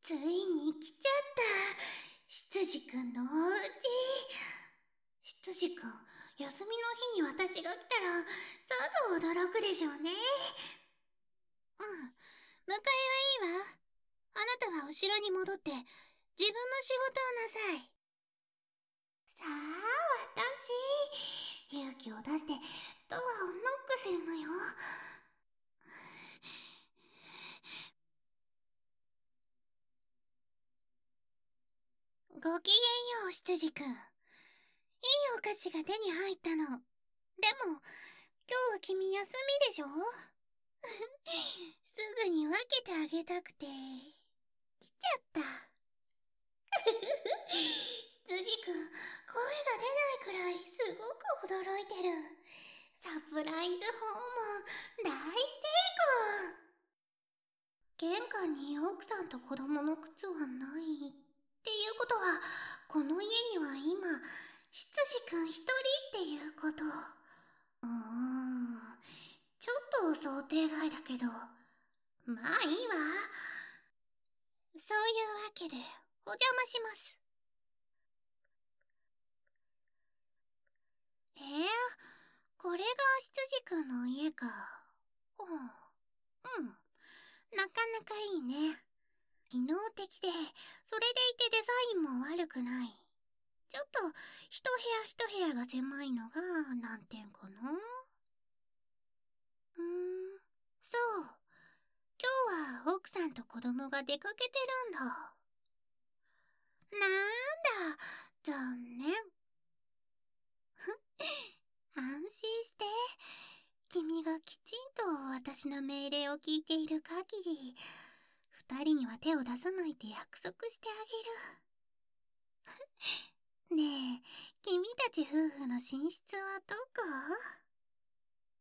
ついに来ちゃった。執事くんのおうち。執事くん、休みの日に私が来たら、さぞ驚くでしょうね。うん、迎えはいいわ。あなたは後ろに戻って、自分の仕事をなさい。さあ、私、勇気を出してドアをノックするのよ。ごきげんよう、執事くん。いいお菓子が手に入ったの。でも、今日は君休みでしょ？すぐに分けてあげたくて、来ちゃった。執事くん、声が出ないくらいすごく驚いてる。サプライズ訪問、大成功。玄関に奥さんと子供の靴はない。っていうことは、この家には今、執事くん一人っていうこと。ちょっと想定外だけど、まあいいわ。そういうわけで、お邪魔します。これが執事くんの家か。うん。なかなかいいね。機能的で、それでいてデザインも悪くない。ちょっと、一部屋が狭いのが難点かな。そう。今日は奥さんと子供が出かけてるんだ。なんだ、残念。安心して。君がきちんと私の命令を聞いている限り、二人には手を出さないって約束してあげる。ねえ、君たち夫婦の寝室はどこ？